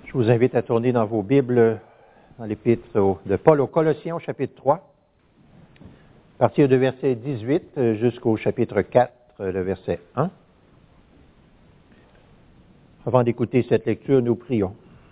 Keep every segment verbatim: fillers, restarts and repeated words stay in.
Je vous invite à tourner dans vos Bibles, dans l'Épître de Paul aux Colossiens, au chapitre trois, à partir du verset dix-huit jusqu'au chapitre quatre, le verset un. Avant d'écouter cette lecture, nous prions.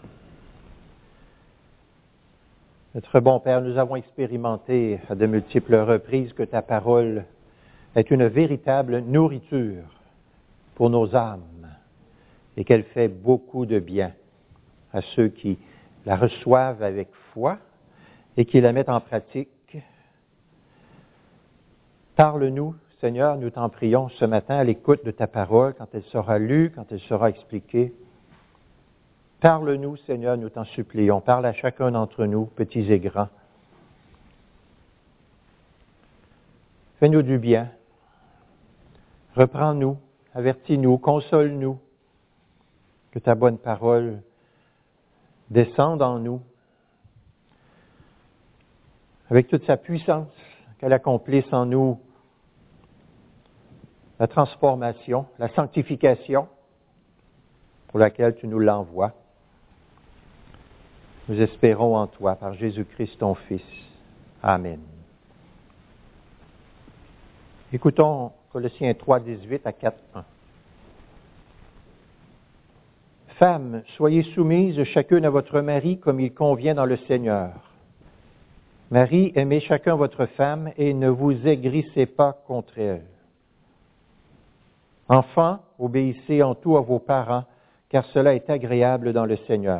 Notre bon Père, nous avons expérimenté à de multiples reprises que ta parole est une véritable nourriture pour nos âmes et qu'elle fait beaucoup de bien à ceux qui la reçoivent avec foi et qui la mettent en pratique. Parle-nous, Seigneur, nous t'en prions ce matin à l'écoute de ta parole, quand elle sera lue, quand elle sera expliquée. Parle-nous, Seigneur, nous t'en supplions. Parle à chacun d'entre nous, petits et grands. Fais-nous du bien. Reprends-nous, avertis-nous, console-nous. Que ta bonne parole descende en nous avec toute sa puissance, qu'elle accomplisse en nous la transformation, la sanctification pour laquelle tu nous l'envoies. Nous espérons en toi, par Jésus-Christ, ton Fils. Amen. Écoutons Colossiens trois, dix-huit à quatre, un. Femmes, soyez soumises chacune à votre mari comme il convient dans le Seigneur. Marie, aimez chacun votre femme et ne vous aigrissez pas contre elle. Enfants, obéissez en tout à vos parents, car cela est agréable dans le Seigneur.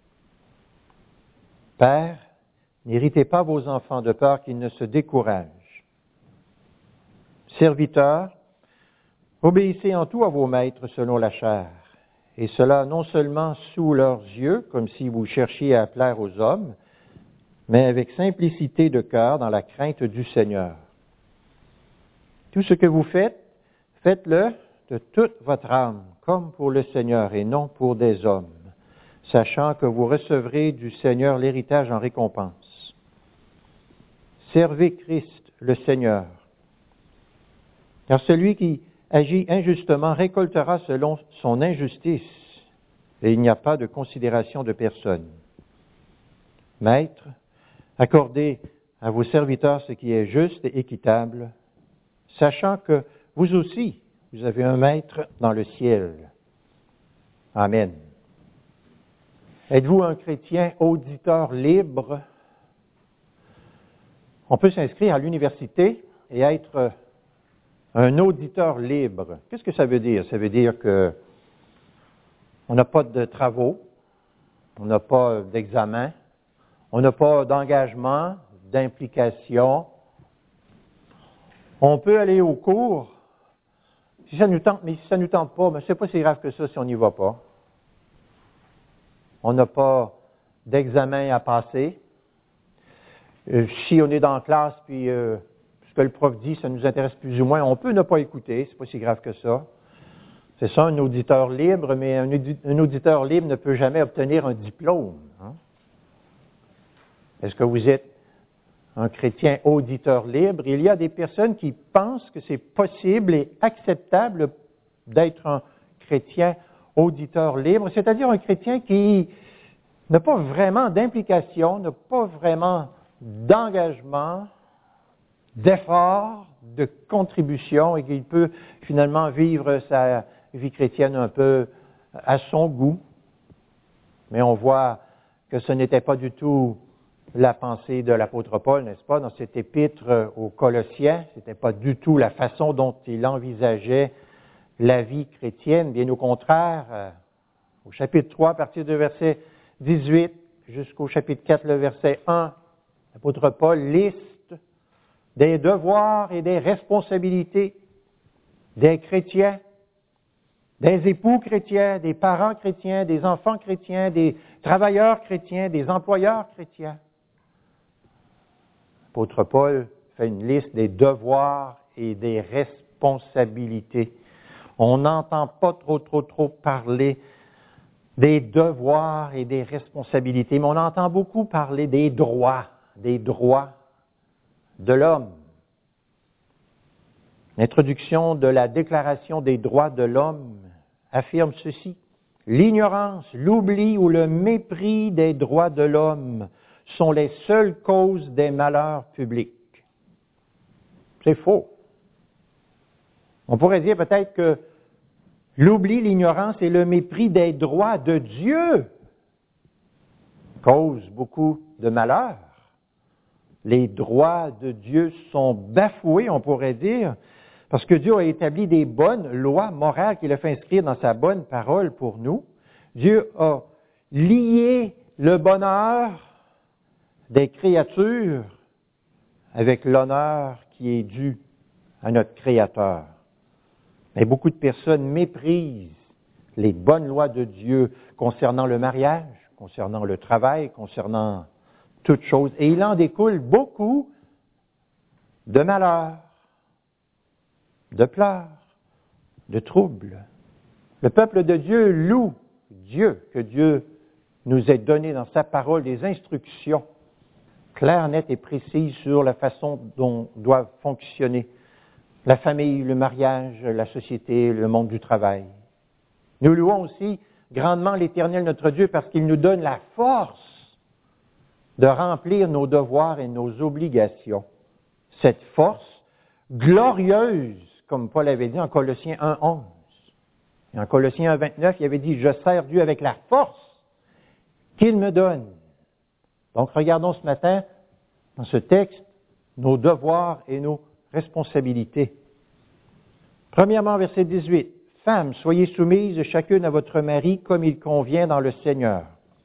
Pères, n'irritez pas vos enfants de peur qu'ils ne se découragent. Serviteurs, obéissez en tout à vos maîtres selon la chair, et cela non seulement sous leurs yeux, comme si vous cherchiez à plaire aux hommes, mais avec simplicité de cœur dans la crainte du Seigneur. Tout ce que vous faites, faites-le de toute votre âme, comme pour le Seigneur et non pour des hommes, sachant que vous recevrez du Seigneur l'héritage en récompense. Servez Christ, le Seigneur, car celui qui agit injustement récoltera selon son injustice, et il n'y a pas de considération de personne. Maîtres, accordez à vos serviteurs ce qui est juste et équitable, sachant que vous aussi, vous avez un maître dans le ciel. Amen. Êtes-vous un chrétien auditeur libre? On peut s'inscrire à l'université et être un auditeur libre. Qu'est-ce que ça veut dire? Ça veut dire que on n'a pas de travaux, on n'a pas d'examen, on n'a pas d'engagement, d'implication. On peut aller au cours, si ça nous tente, mais si ça ne nous tente pas, ben, c'est pas si grave que ça si on n'y va pas. On n'a pas d'examen à passer. Euh, si on est dans la classe, puis euh, ce que le prof dit, ça nous intéresse plus ou moins, on peut ne pas écouter, c'est pas si grave que ça. C'est ça, un auditeur libre, mais un, audi- un auditeur libre ne peut jamais obtenir un diplôme. Hein? Est-ce que vous êtes un chrétien auditeur libre? Il y a des personnes qui pensent que c'est possible et acceptable d'être un chrétien auditeur libre, c'est-à-dire un chrétien qui n'a pas vraiment d'implication, n'a pas vraiment d'engagement, d'effort, de contribution et qu'il peut finalement vivre sa vie chrétienne un peu à son goût. Mais on voit que ce n'était pas du tout la pensée de l'apôtre Paul, n'est-ce pas, dans cette épître aux Colossiens. Ce n'était pas du tout la façon dont il envisageait la vie chrétienne. Bien au contraire, euh, au chapitre trois, à partir du verset dix-huit jusqu'au chapitre quatre, le verset un, l'apôtre Paul liste des devoirs et des responsabilités des chrétiens, des époux chrétiens, des parents chrétiens, des enfants chrétiens, des travailleurs chrétiens, des employeurs chrétiens. L'apôtre Paul fait une liste des devoirs et des responsabilités. On n'entend pas trop, trop, trop parler des devoirs et des responsabilités, mais on entend beaucoup parler des droits, des droits de l'homme. L'introduction de la Déclaration des droits de l'homme affirme ceci. l'ignorance, l'oubli ou le mépris des droits de l'homme sont les seules causes des malheurs publics. C'est faux. On pourrait dire peut-être que l'oubli, l'ignorance et le mépris des droits de Dieu causent beaucoup de malheurs. Les droits de Dieu sont bafoués, on pourrait dire, parce que Dieu a établi des bonnes lois morales qu'il a fait inscrire dans sa bonne parole pour nous. Dieu a lié le bonheur des créatures avec l'honneur qui est dû à notre Créateur. Mais beaucoup de personnes méprisent les bonnes lois de Dieu concernant le mariage, concernant le travail, concernant toutes choses. Et il en découle beaucoup de malheurs, de pleurs, de troubles. Le peuple de Dieu loue Dieu, que Dieu nous ait donné dans sa parole des instructions claires, nettes et précises sur la façon dont doivent fonctionner la famille, le mariage, la société, le monde du travail. Nous louons aussi grandement l'Éternel notre Dieu parce qu'il nous donne la force de remplir nos devoirs et nos obligations. Cette force glorieuse, comme Paul avait dit en Colossiens un onze. Et en Colossiens un vingt-neuf, il avait dit « Je sers Dieu avec la force qu'il me donne ». Donc regardons ce matin, dans ce texte, nos devoirs et nos responsabilités. Premièrement, verset dix-huit. « Femmes, soyez soumises chacune à votre mari comme il convient dans le Seigneur. »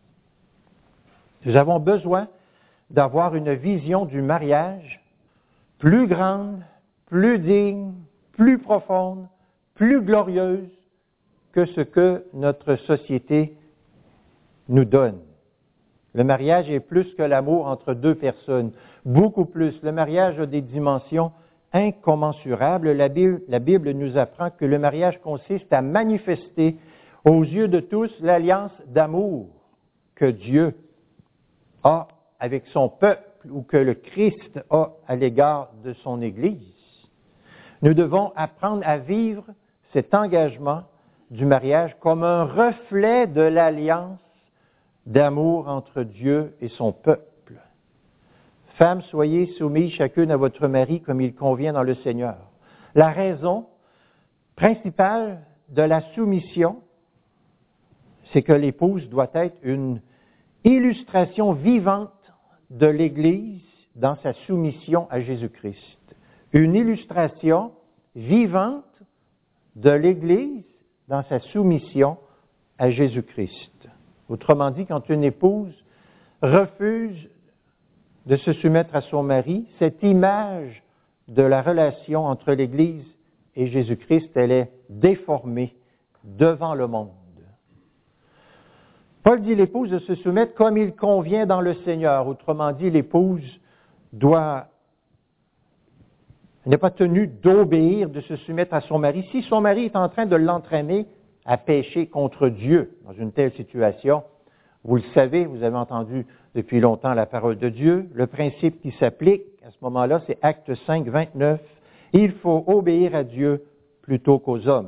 Nous avons besoin d'avoir une vision du mariage plus grande, plus digne, plus profonde, plus glorieuse que ce que notre société nous donne. Le mariage est plus que l'amour entre deux personnes, beaucoup plus. Le mariage a des dimensions incommensurables. La Bible, la Bible nous apprend que le mariage consiste à manifester aux yeux de tous l'alliance d'amour que Dieu a avec son peuple ou que le Christ a à l'égard de son Église. Nous devons apprendre à vivre cet engagement du mariage comme un reflet de l'alliance d'amour entre Dieu et son peuple. Femmes, soyez soumises chacune à votre mari comme il convient dans le Seigneur. La raison principale de la soumission, c'est que l'épouse doit être une illustration vivante de l'Église dans sa soumission à Jésus-Christ. Une illustration vivante de l'Église dans sa soumission à Jésus-Christ. Autrement dit, quand une épouse refuse de se soumettre à son mari, cette image de la relation entre l'Église et Jésus-Christ, elle est déformée devant le monde. Paul dit l'épouse de se soumettre comme il convient dans le Seigneur. Autrement dit, l'épouse doit, elle n'est pas tenue d'obéir, de se soumettre à son mari. Si son mari est en train de l'entraîner à pécher contre Dieu dans une telle situation, vous le savez, vous avez entendu depuis longtemps la parole de Dieu. Le principe qui s'applique à ce moment-là, c'est Actes cinq, vingt-neuf. Il faut obéir à Dieu plutôt qu'aux hommes.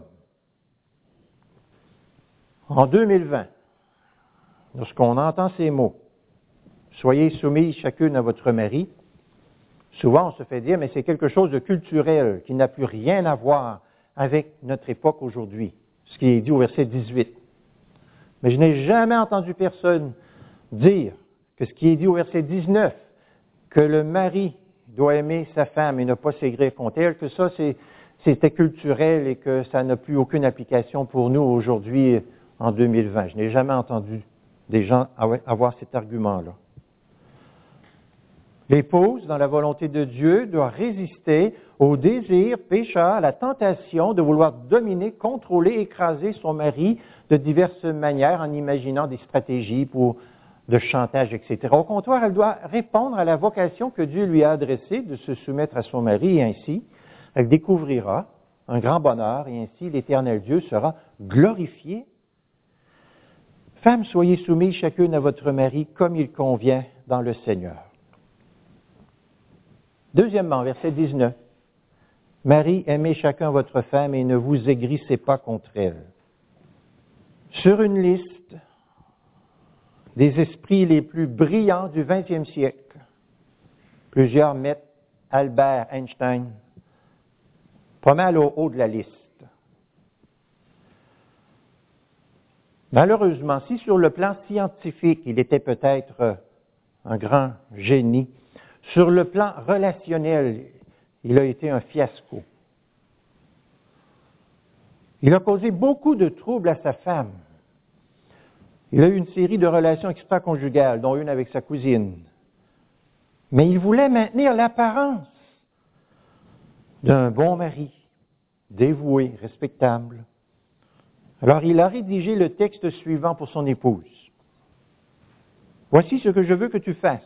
En deux mille vingt, lorsqu'on entend ces mots, « Soyez soumis chacune à votre mari », souvent on se fait dire, mais c'est quelque chose de culturel qui n'a plus rien à voir avec notre époque aujourd'hui, ce qui est dit au verset dix-huit. Mais je n'ai jamais entendu personne dire que ce qui est dit au verset dix-neuf, que le mari doit aimer sa femme et ne pas s'aigrir contre elle, que ça c'est, c'était culturel et que ça n'a plus aucune application pour nous aujourd'hui en deux mille vingt. Je n'ai jamais entendu des gens avoir cet argument-là. L'épouse, dans la volonté de Dieu, doit résister au désir pécheur, à la tentation de vouloir dominer, contrôler, écraser son mari de diverses manières en imaginant des stratégies pour de chantage, et cetera. Au contraire, elle doit répondre à la vocation que Dieu lui a adressée de se soumettre à son mari et ainsi, elle découvrira un grand bonheur et ainsi l'Éternel Dieu sera glorifié. Femmes, soyez soumises chacune à votre mari comme il convient dans le Seigneur. Deuxièmement, verset dix-neuf. Marie, aimez chacun votre femme et ne vous aigrissez pas contre elle. sur une liste des esprits les plus brillants du vingtième siècle. Plusieurs mettent Albert Einstein pas mal au haut de la liste. Malheureusement, si sur le plan scientifique, il était peut-être un grand génie, sur le plan relationnel, il a été un fiasco. Il a causé beaucoup de troubles à sa femme. Il a eu une série de relations extra-conjugales, dont une avec sa cousine. Mais il voulait maintenir l'apparence d'un bon mari, dévoué, respectable. Alors il a rédigé le texte suivant pour son épouse. Voici ce que je veux que tu fasses.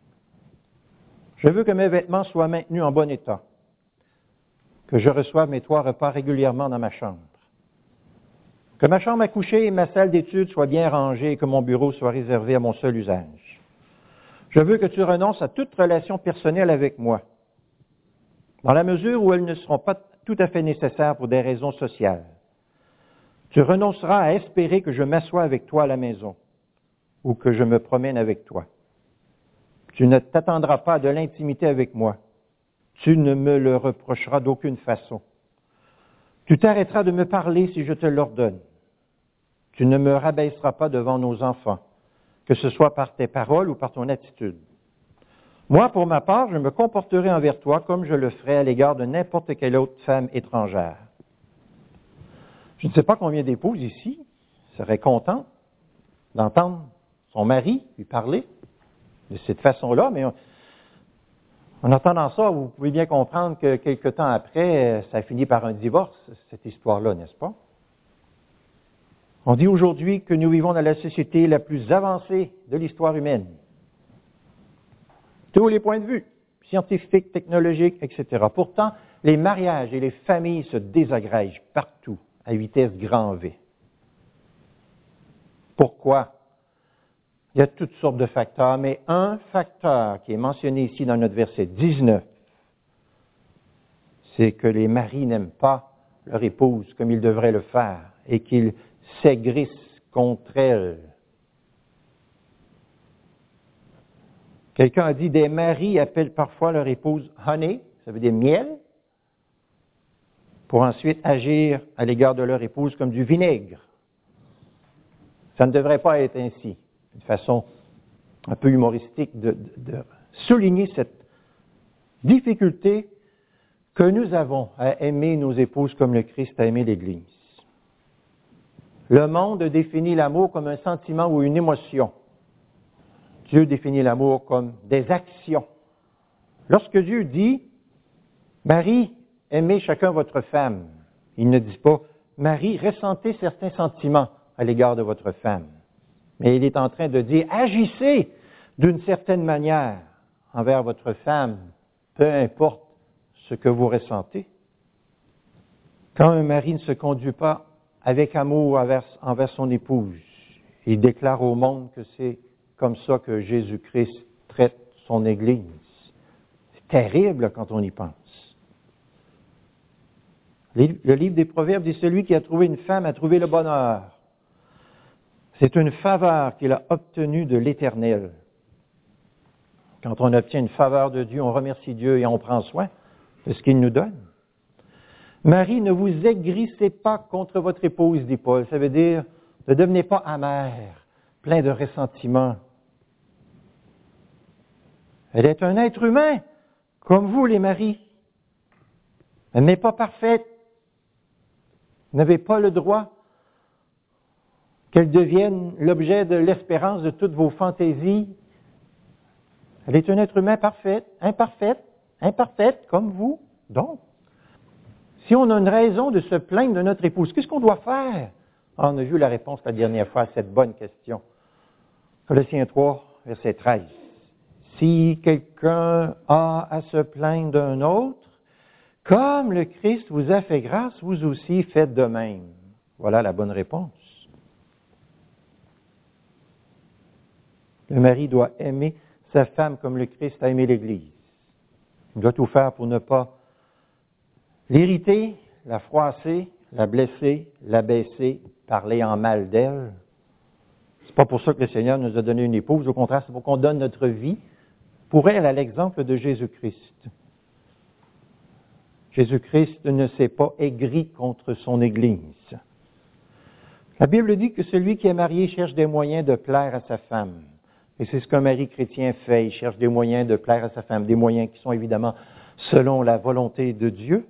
Je veux que mes vêtements soient maintenus en bon état, que je reçoive mes trois repas régulièrement dans ma chambre, que ma chambre à coucher et ma salle d'études soient bien rangées et que mon bureau soit réservé à mon seul usage. Je veux que tu renonces à toute relation personnelle avec moi, dans la mesure où elles ne seront pas tout à fait nécessaires pour des raisons sociales. Tu renonceras à espérer que je m'assoie avec toi à la maison ou que je me promène avec toi. Tu ne t'attendras pas à de l'intimité avec moi. Tu ne me le reprocheras d'aucune façon. Tu t'arrêteras de me parler si je te l'ordonne. Tu ne me rabaisseras pas devant nos enfants, que ce soit par tes paroles ou par ton attitude. Moi, pour ma part, je me comporterai envers toi comme je le ferais à l'égard de n'importe quelle autre femme étrangère. Je ne sais pas combien d'épouses ici seraient contents d'entendre son mari lui parler de cette façon-là, mais on, en entendant ça, vous pouvez bien comprendre que quelque temps après, ça a fini par un divorce, cette histoire-là, n'est-ce pas? On dit aujourd'hui que nous vivons dans la société la plus avancée de l'histoire humaine. Tous les points de vue, scientifiques, technologiques, et cetera. Pourtant, les mariages et les familles se désagrègent partout, à vitesse grand V. Pourquoi? Il y a toutes sortes de facteurs, mais un facteur qui est mentionné ici dans notre verset dix-neuf, c'est que les maris n'aiment pas leur épouse comme ils devraient le faire et qu'ils s'aigrissent contre elle. Quelqu'un a dit, des maris appellent parfois leur épouse « honey », ça veut dire « miel », pour ensuite agir à l'égard de leur épouse comme du vinaigre. Ça ne devrait pas être ainsi. Une façon un peu humoristique de, de, de souligner cette difficulté que nous avons à aimer nos épouses comme le Christ a aimé l'Église. Le monde définit l'amour comme un sentiment ou une émotion. Dieu définit l'amour comme des actions. Lorsque Dieu dit « Marie, aimez chacun votre femme », il ne dit pas « Marie, ressentez certains sentiments à l'égard de votre femme ». Mais il est en train de dire « Agissez d'une certaine manière envers votre femme, peu importe ce que vous ressentez. » Quand un mari ne se conduit pas avec amour envers, envers son épouse, il déclare au monde que c'est comme ça que Jésus-Christ traite son Église. C'est terrible quand on y pense. Le livre des Proverbes dit « Celui qui a trouvé une femme a trouvé le bonheur. » C'est une faveur qu'il a obtenue de l'Éternel. Quand on obtient une faveur de Dieu, on remercie Dieu et on prend soin de ce qu'il nous donne. Marie, ne vous aigrissez pas contre votre épouse, dit Paul. Ça veut dire, ne devenez pas amer, plein de ressentiment. Elle est un être humain, comme vous les maris. Elle n'est pas parfaite. Vous n'avez pas le droit qu'elle devienne l'objet de l'espérance de toutes vos fantaisies. Elle est un être humain parfait, imparfaite, imparfaite, comme vous. Donc, si on a une raison de se plaindre de notre épouse, qu'est-ce qu'on doit faire? Ah, on a vu la réponse la dernière fois à cette bonne question. Colossiens trois, verset treize. Si quelqu'un a à se plaindre d'un autre, comme le Christ vous a fait grâce, vous aussi faites de même. Voilà la bonne réponse. Le mari doit aimer sa femme comme le Christ a aimé l'Église. Il doit tout faire pour ne pas l'irriter, la froisser, la blesser, l'abaisser, parler en mal d'elle. C'est pas pour ça que le Seigneur nous a donné une épouse. Au contraire, c'est pour qu'on donne notre vie pour elle à l'exemple de Jésus-Christ. Jésus-Christ ne s'est pas aigri contre son Église. La Bible dit que celui qui est marié cherche des moyens de plaire à sa femme. Et c'est ce qu'un mari chrétien fait. Il cherche des moyens de plaire à sa femme, des moyens qui sont évidemment selon la volonté de Dieu.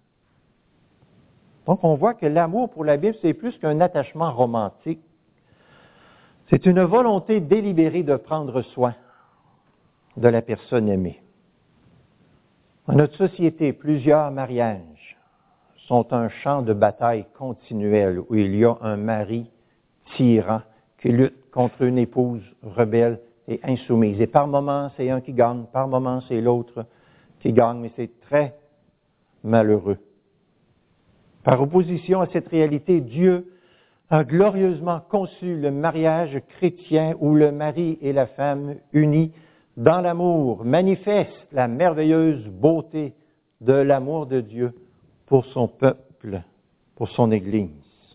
Donc on voit que l'amour pour la Bible, c'est plus qu'un attachement romantique. C'est une volonté délibérée de prendre soin de la personne aimée. Dans notre société, plusieurs mariages sont un champ de bataille continuel où il y a un mari tyran qui lutte contre une épouse rebelle et insoumise. Et par moments, c'est un qui gagne, par moments, c'est l'autre qui gagne, mais c'est très malheureux. Par opposition à cette réalité, Dieu a glorieusement conçu le mariage chrétien où le mari et la femme unis dans l'amour manifestent la merveilleuse beauté de l'amour de Dieu pour son peuple, pour son Église.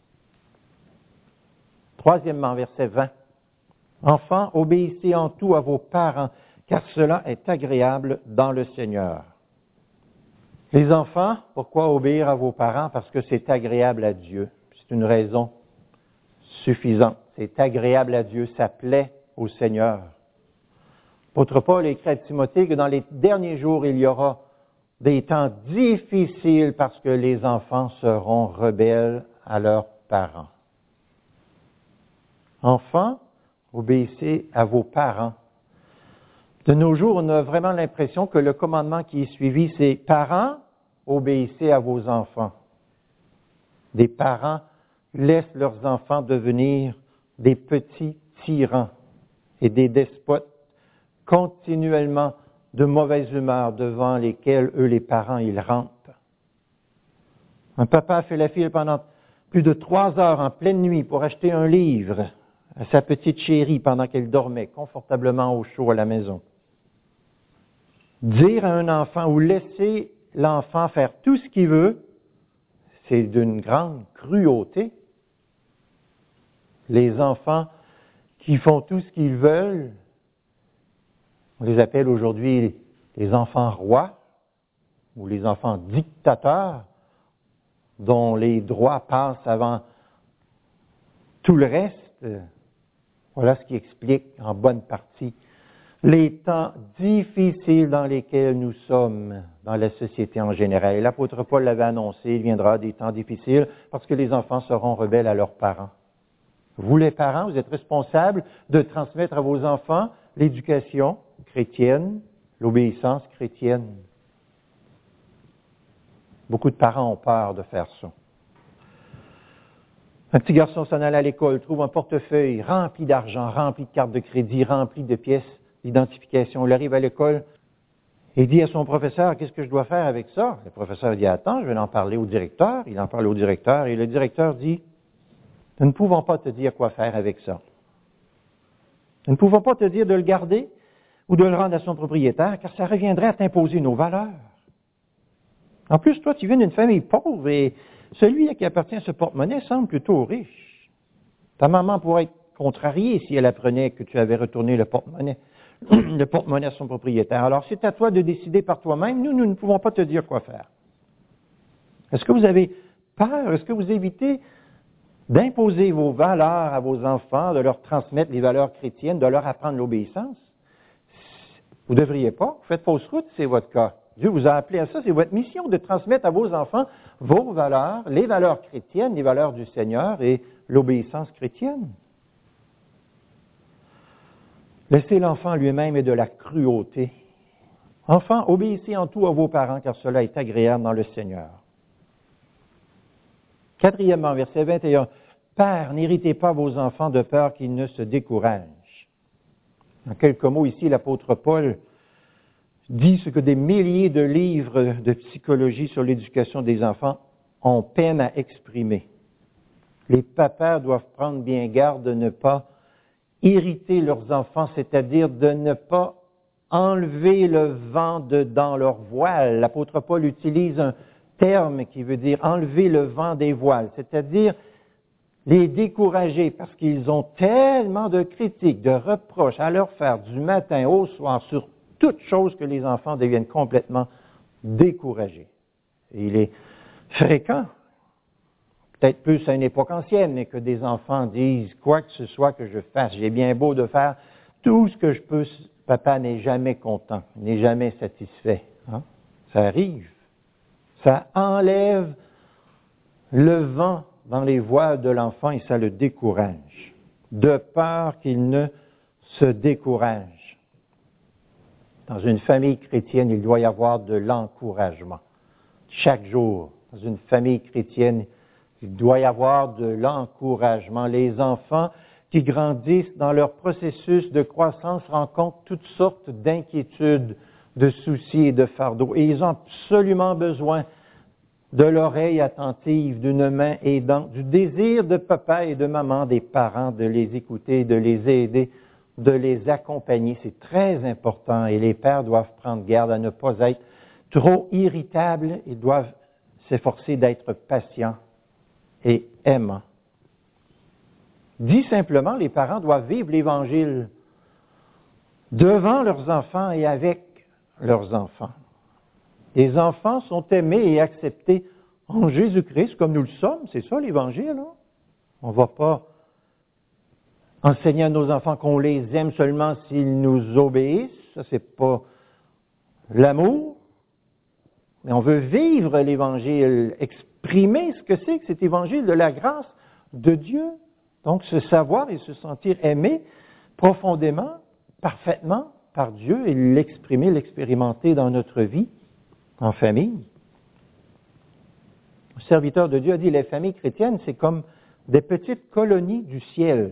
Troisièmement, verset vingt. Enfants, obéissez en tout à vos parents, car cela est agréable dans le Seigneur. Les enfants, pourquoi obéir à vos parents? Parce que c'est agréable à Dieu. C'est une raison suffisante. C'est agréable à Dieu, ça plaît au Seigneur. L'apôtre Paul écrit à Timothée que dans les derniers jours, il y aura des temps difficiles parce que les enfants seront rebelles à leurs parents. Enfants, obéissez à vos parents. De nos jours, on a vraiment l'impression que le commandement qui est suivi, c'est « Parents, obéissez à vos enfants ». Des parents laissent leurs enfants devenir des petits tyrans et des despotes continuellement de mauvaise humeur devant lesquels, eux, les parents, ils rampent. Un papa fait la file pendant plus de trois heures en pleine nuit pour acheter un livre à sa petite chérie pendant qu'elle dormait confortablement au chaud à la maison. Dire à un enfant ou laisser l'enfant faire tout ce qu'il veut, c'est d'une grande cruauté. Les enfants qui font tout ce qu'ils veulent, on les appelle aujourd'hui les enfants rois ou les enfants dictateurs, dont les droits passent avant tout le reste. Voilà ce qui explique en bonne partie les temps difficiles dans lesquels nous sommes dans la société en général. Et l'apôtre Paul l'avait annoncé, il viendra des temps difficiles parce que les enfants seront rebelles à leurs parents. Vous, les parents, vous êtes responsables de transmettre à vos enfants l'éducation chrétienne, l'obéissance chrétienne. Beaucoup de parents ont peur de faire ça. Un petit garçon s'en allait à l'école, trouve un portefeuille rempli d'argent, rempli de cartes de crédit, rempli de pièces d'identification. Il arrive à l'école et dit à son professeur, qu'est-ce que je dois faire avec ça? Le professeur dit, attends, je vais en parler au directeur. Il en parle au directeur et le directeur dit, nous ne pouvons pas te dire quoi faire avec ça. Nous ne pouvons pas te dire de le garder ou de le rendre à son propriétaire, car ça reviendrait à t'imposer nos valeurs. En plus, toi, tu viens d'une famille pauvre et celui qui appartient à ce porte-monnaie semble plutôt riche. Ta maman pourrait être contrariée si elle apprenait que tu avais retourné le porte-monnaie, le porte-monnaie à son propriétaire. Alors, c'est à toi de décider par toi-même. Nous, nous ne pouvons pas te dire quoi faire. Est-ce que vous avez peur? Est-ce que vous évitez d'imposer vos valeurs à vos enfants, de leur transmettre les valeurs chrétiennes, de leur apprendre l'obéissance? Vous ne devriez pas. Vous faites fausse route, c'est votre cas. Dieu vous a appelé à ça. C'est votre mission de transmettre à vos enfants vos valeurs, les valeurs chrétiennes, les valeurs du Seigneur et l'obéissance chrétienne. Laissez l'enfant lui-même et de la cruauté. Enfants, obéissez en tout à vos parents, car cela est agréable dans le Seigneur. Quatrièmement, verset vingt et un. Pères, n'irritez pas vos enfants de peur qu'ils ne se découragent. En quelques mots, ici, l'apôtre Paul dit ce que des milliers de livres de psychologie sur l'éducation des enfants ont peine à exprimer. Les papas doivent prendre bien garde de ne pas irriter leurs enfants, c'est-à-dire de ne pas enlever le vent de dans leur voile. L'apôtre Paul utilise un terme qui veut dire enlever le vent des voiles, c'est-à-dire les décourager parce qu'ils ont tellement de critiques, de reproches à leur faire du matin au soir sur toute chose que les enfants deviennent complètement découragés. Et il est fréquent, peut-être plus à une époque ancienne, mais que des enfants disent quoi que ce soit que je fasse, j'ai bien beau de faire tout ce que je peux, papa n'est jamais content, n'est jamais satisfait. Hein? Ça arrive. Ça enlève le vent dans les voiles de l'enfant et ça le décourage, de peur qu'il ne se décourage. Dans une famille chrétienne, il doit y avoir de l'encouragement. Chaque jour, dans une famille chrétienne, il doit y avoir de l'encouragement. Les enfants qui grandissent dans leur processus de croissance rencontrent toutes sortes d'inquiétudes, de soucis et de fardeaux. Et ils ont absolument besoin de l'oreille attentive, d'une main aidante, du désir de papa et de maman, des parents, de les écouter, de les aider, de les accompagner. C'est très important et les pères doivent prendre garde à ne pas être trop irritables. Ils doivent s'efforcer d'être patients et aimants. Dit simplement, les parents doivent vivre l'Évangile devant leurs enfants et avec leurs enfants. Les enfants sont aimés et acceptés en Jésus-Christ comme nous le sommes. C'est ça l'Évangile. Hein? On ne va pas enseigner à nos enfants qu'on les aime seulement s'ils nous obéissent. Ça, c'est pas l'amour. Mais on veut vivre l'Évangile, exprimer ce que c'est que cet Évangile de la grâce de Dieu. Donc, se savoir et se sentir aimé profondément, parfaitement par Dieu et l'exprimer, l'expérimenter dans notre vie, en famille. Le serviteur de Dieu a dit, les familles chrétiennes, c'est comme des petites colonies du ciel.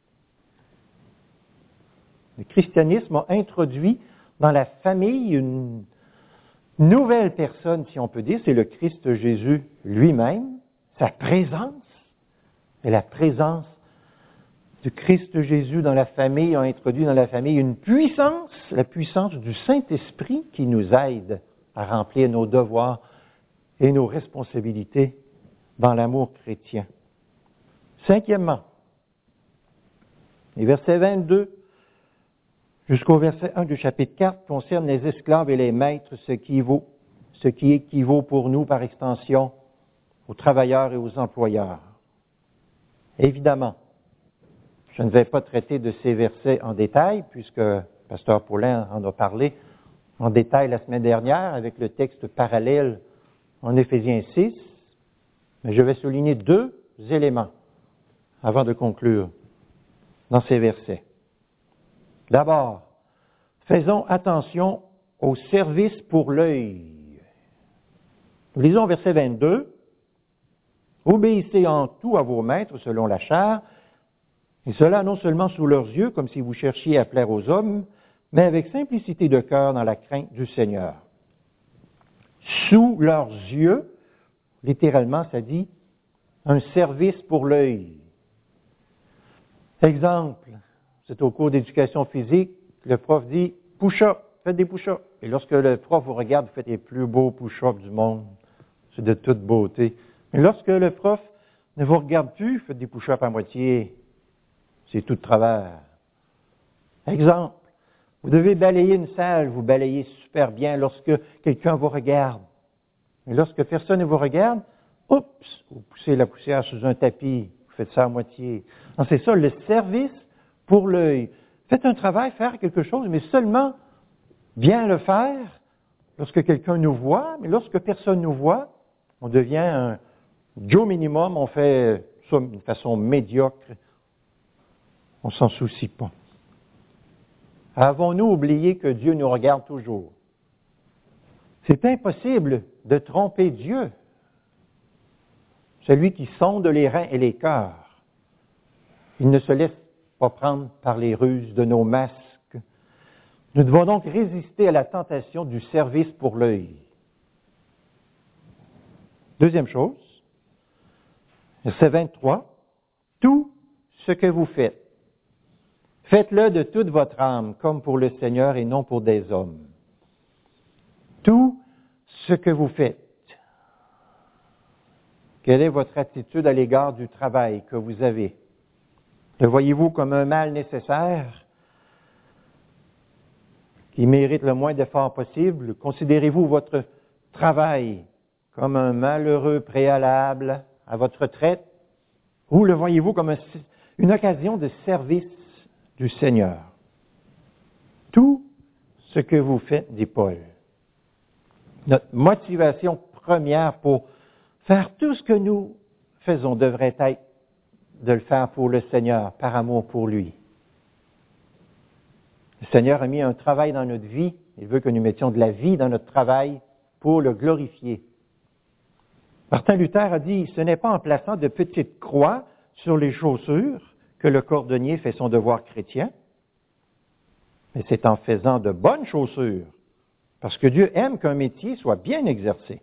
Le christianisme a introduit dans la famille une nouvelle personne, si on peut dire, c'est le Christ Jésus lui-même, sa présence. Et la présence du Christ Jésus dans la famille a introduit dans la famille une puissance, la puissance du Saint-Esprit qui nous aide à remplir nos devoirs et nos responsabilités dans l'amour chrétien. Cinquièmement, les versets vingt-deux jusqu'au verset un du chapitre quatre concernent les esclaves et les maîtres, ce qui vaut, ce qui équivaut pour nous par extension aux travailleurs et aux employeurs. Évidemment, je ne vais pas traiter de ces versets en détail, puisque Pasteur Paulin en a parlé en détail la semaine dernière avec le texte parallèle en Éphésiens six, mais je vais souligner deux éléments avant de conclure dans ces versets. D'abord, faisons attention au service pour l'œil. Nous lisons verset vingt-deux. Obéissez en tout à vos maîtres selon la chair, et cela non seulement sous leurs yeux, comme si vous cherchiez à plaire aux hommes, mais avec simplicité de cœur dans la crainte du Seigneur. Sous leurs yeux, littéralement, ça dit un service pour l'œil. Exemple, c'est au cours d'éducation physique, le prof dit « push-up, faites des push-ups ». Et lorsque le prof vous regarde, vous faites les plus beaux push-ups du monde. C'est de toute beauté. Mais lorsque le prof ne vous regarde plus, faites des push-ups à moitié. C'est tout de travers. Exemple, vous devez balayer une salle, vous balayez super bien lorsque quelqu'un vous regarde. Mais lorsque personne ne vous regarde, oups, vous poussez la poussière sous un tapis, vous faites ça à moitié. Non, c'est ça, le service pour l'œil. Faites un travail, faire quelque chose, mais seulement bien le faire lorsque quelqu'un nous voit, mais lorsque personne nous voit, on devient un Joe minimum, on fait ça d'une façon médiocre, on s'en soucie pas. Avons-nous oublié que Dieu nous regarde toujours? C'est impossible de tromper Dieu, celui qui sonde les reins et les cœurs. Il ne se laisse pas prendre par les ruses de nos masques. Nous devons donc résister à la tentation du service pour l'œil. Deuxième chose, verset vingt-trois, tout ce que vous faites, faites-le de toute votre âme, comme pour le Seigneur et non pour des hommes. Tout ce que vous faites. Quelle est votre attitude à l'égard du travail que vous avez? Le voyez-vous comme un mal nécessaire qui mérite le moins d'efforts possible? Considérez-vous votre travail comme un malheureux préalable à votre retraite? Ou le voyez-vous comme un, une occasion de service du Seigneur? Tout ce que vous faites, dit Paul. Notre motivation première pour faire tout ce que nous faisons devrait être de le faire pour le Seigneur, par amour pour lui. Le Seigneur a mis un travail dans notre vie. Il veut que nous mettions de la vie dans notre travail pour le glorifier. Martin Luther a dit, ce n'est pas en plaçant de petites croix sur les chaussures que le cordonnier fait son devoir chrétien, mais c'est en faisant de bonnes chaussures, parce que Dieu aime qu'un métier soit bien exercé.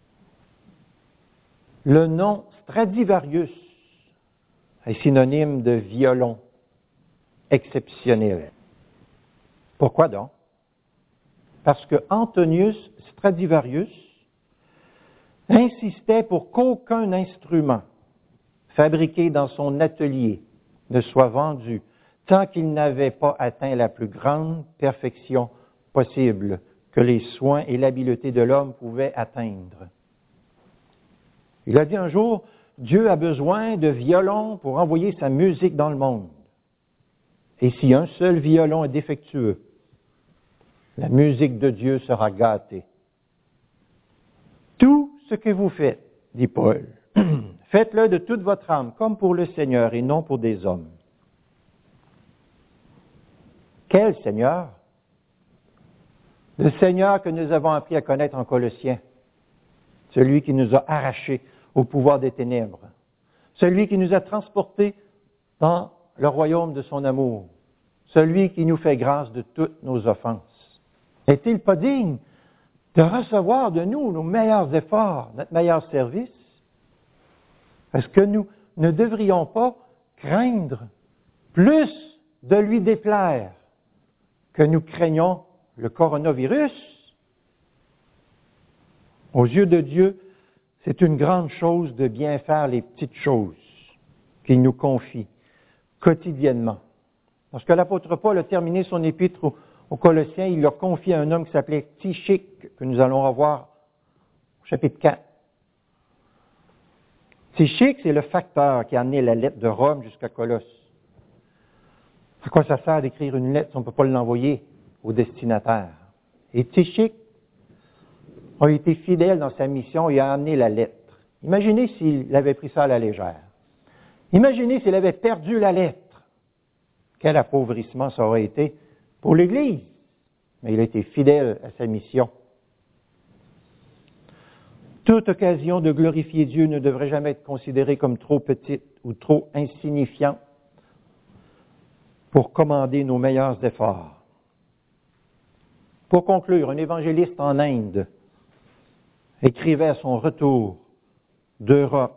Le nom Stradivarius est synonyme de violon exceptionnel. Pourquoi donc? Parce que Antonius Stradivarius insistait pour qu'aucun instrument fabriqué dans son atelier ne soit vendu tant qu'il n'avait pas atteint la plus grande perfection possible que les soins et l'habileté de l'homme pouvaient atteindre. Il a dit un jour, Dieu a besoin de violons pour envoyer sa musique dans le monde. Et si un seul violon est défectueux, la musique de Dieu sera gâtée. Tout ce que vous faites, dit Paul, faites-le de toute votre âme, comme pour le Seigneur et non pour des hommes. Quel Seigneur? Le Seigneur que nous avons appris à connaître en Colossiens, celui qui nous a arrachés au pouvoir des ténèbres, celui qui nous a transportés dans le royaume de son amour, celui qui nous fait grâce de toutes nos offenses. Est-il pas digne de recevoir de nous nos meilleurs efforts, notre meilleur service? Est-ce que nous ne devrions pas craindre plus de lui déplaire que nous craignons le coronavirus? Aux yeux de Dieu, c'est une grande chose de bien faire les petites choses qu'il nous confie quotidiennement. Lorsque l'apôtre Paul a terminé son épître aux, aux Colossiens, il l'a confié à un homme qui s'appelait Tychique, que nous allons revoir au chapitre quatre. Tychique, c'est le facteur qui a amené la lettre de Rome jusqu'à Colosse. À quoi ça sert d'écrire une lettre si on ne peut pas l'envoyer au destinataire? Et Tychique a été fidèle dans sa mission et a amené la lettre. Imaginez s'il avait pris ça à la légère. Imaginez s'il avait perdu la lettre. Quel appauvrissement ça aurait été pour l'Église. Mais il a été fidèle à sa mission. Toute occasion de glorifier Dieu ne devrait jamais être considérée comme trop petite ou trop insignifiante pour commander nos meilleurs efforts. Pour conclure, un évangéliste en Inde écrivait à son retour d'Europe,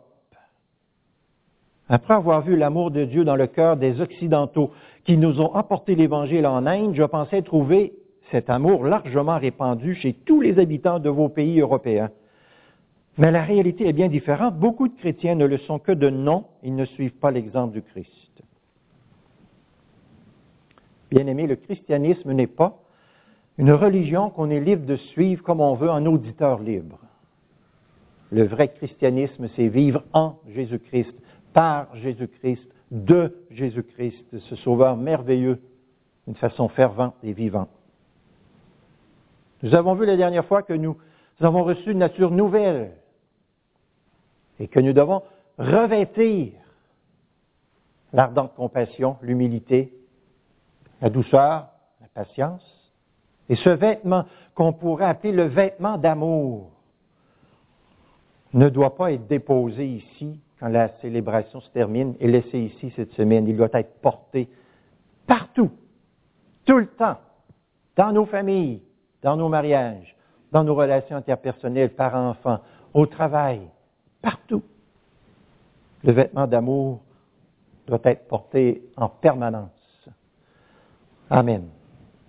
après avoir vu l'amour de Dieu dans le cœur des Occidentaux qui nous ont apporté l'Évangile en Inde, je pensais trouver cet amour largement répandu chez tous les habitants de vos pays européens. Mais la réalité est bien différente. Beaucoup de chrétiens ne le sont que de nom, ils ne suivent pas l'exemple du Christ. Bien-aimés, le christianisme n'est pas une religion qu'on est libre de suivre comme on veut en auditeur libre. Le vrai christianisme, c'est vivre en Jésus-Christ, par Jésus-Christ, de Jésus-Christ, ce sauveur merveilleux, d'une façon fervente et vivante. Nous avons vu la dernière fois que nous, nous avons reçu une nature nouvelle et que nous devons revêtir l'ardente compassion, l'humilité, la douceur, la patience. Et ce vêtement qu'on pourrait appeler le vêtement d'amour ne doit pas être déposé ici quand la célébration se termine et laissé ici cette semaine. Il doit être porté partout, tout le temps, dans nos familles, dans nos mariages, dans nos relations interpersonnelles, parents-enfants, au travail, partout. Le vêtement d'amour doit être porté en permanence. Amen.